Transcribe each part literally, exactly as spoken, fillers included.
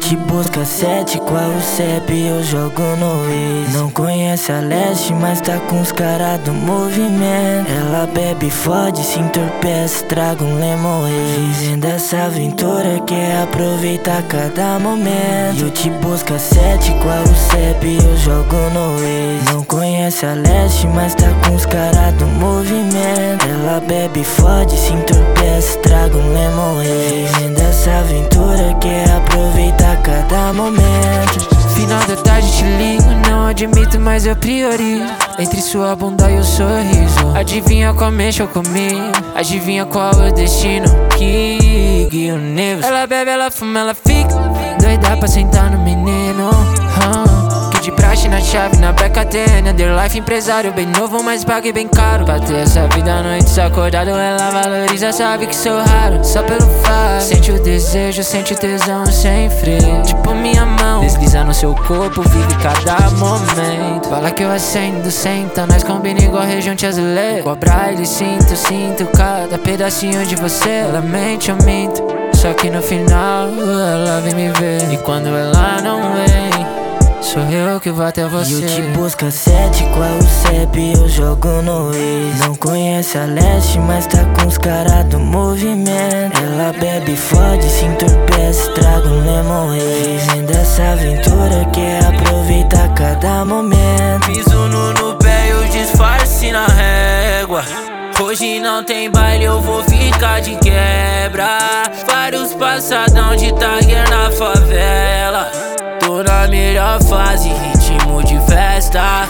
te busca sete, qual o C E P eu jogo no ex. Não conhece a Leste, mas tá com os caras do movimento. Ela bebe, fode, se entorpece, traga um lemon ex. Vivendo essa aventura, quer aproveitar cada momento. E eu te busca sete, qual o C E P eu jogo no ex. Não conhece a Leste, mas tá com os caras do movimento. Ela bebe, fode, se entorpece, traga um lemon ex. Vivendo essa aventura, quer aproveitar cada momento. Final da tarde te ligo, não admito, mas eu priorizo entre sua bunda e o sorriso. Adivinha qual mexe eu comi, adivinha qual é o destino que guia o nível. Ela bebe, ela fuma, ela fica doida pra sentar no menino. uh. De praxe na chave, na beca T N, Underlife empresário, bem novo, mas pague bem caro. Pra ter essa vida à noite acordado, ela valoriza, sabe que sou raro. Só pelo fato, sente o desejo, sente o tesão sem freio. Tipo minha mão, desliza no seu corpo, vive cada momento. Fala que eu acendo, senta, nós combina igual rejunte azulejo. Cobra ele, sinto, sinto cada pedacinho de você. Ela mente, eu minto, só que no final ela vem me ver. E quando ela não vem, sou eu que vou até você. E eu te busca sete, qual o C E P eu jogo no ex. Não conhece a Leste, mas tá com os caras do movimento. Ela bebe, fode, se entorpece, traga um lemon ex. Vendo essa aventura, quer aproveitar cada momento. Piso no, no pé, eu disfarce na régua. Hoje não tem baile, eu vou ficar de quebra. Vários passadão de Tiger na favela. Tô na melhor fase, ritmo de festa.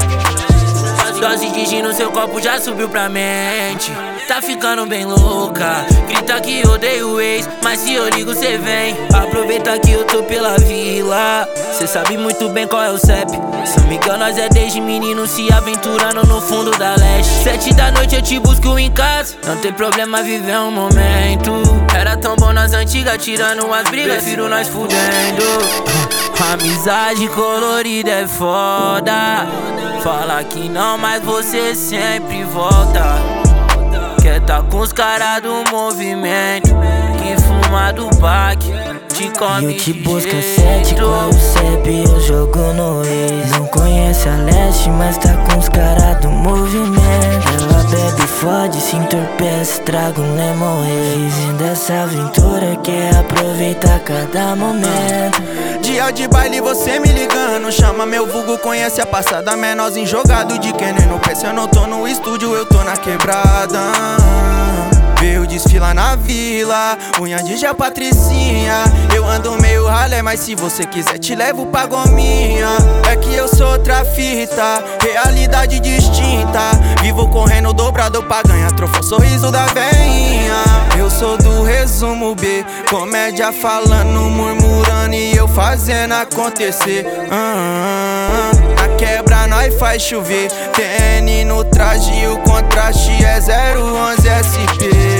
Dose de gin no seu copo já subiu pra mente. Tá ficando bem louca, grita que odeio o ex, mas se eu ligo cê vem. Aproveita que eu tô pela vila, cê sabe muito bem qual é o C E P. São Miguel, nós é desde menino se aventurando no fundo da Leste. Sete da noite eu te busco em casa, não tem problema viver um momento. Era tão bom nas antigas, tirando umas brigas, prefiro nós fudendo. Amizade colorida é foda. Fala que não, mas você sempre volta. Quer tá com os caras do movimento, que fuma do baque, te come. E eu te busca sete, qual o C E P eu jogo no ex. Não conhece a Leste, mas tá com os caras do movimento. Ela bebe, fode, se entorpece, traga um lemon ex. Vendo essa aventura, quer aproveitar cada momento. Dia de baile você me ligando, chama meu vulgo, conhece a passada. Menorzinho jogado de Kenner no pé. Se eu não tô no estúdio, eu tô na quebrada. Veio desfilar na vila, unha de gel Patricinha. Eu ando meio ralé, mas se você quiser te levo pra gominha. É que eu sou outra fita, realidade distinta. Vivo correndo dobrado pra ganhar troféu, sorriso da veinha. Eu sou do resumo B, comédia falando, murmurando e eu fazendo acontecer. ah, Na quebra nós faz chover, T N no traje, o contraste é zero onze S P.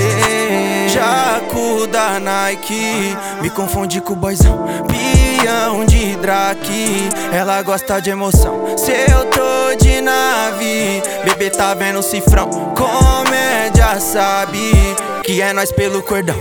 Jaco da Nike, me confunde com o boyzão, peão de Drake. Ela gosta de emoção, se eu tô de nave, bebê tá vendo cifrão, comédia sabe que é nós pelo cordão.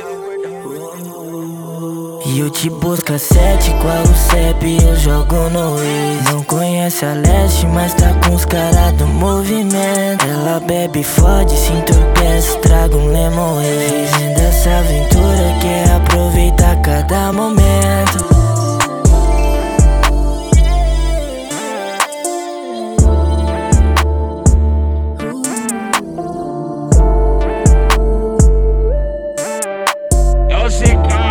E eu te busca sete, qual o C E P eu jogo no ex. Não conhece a Leste, mas tá com os caras do movimento. Ela bebe, fode, se entorpece, traga um lemon ex. Vendo essa aventura, quer aproveitar cada momento. Eu sei que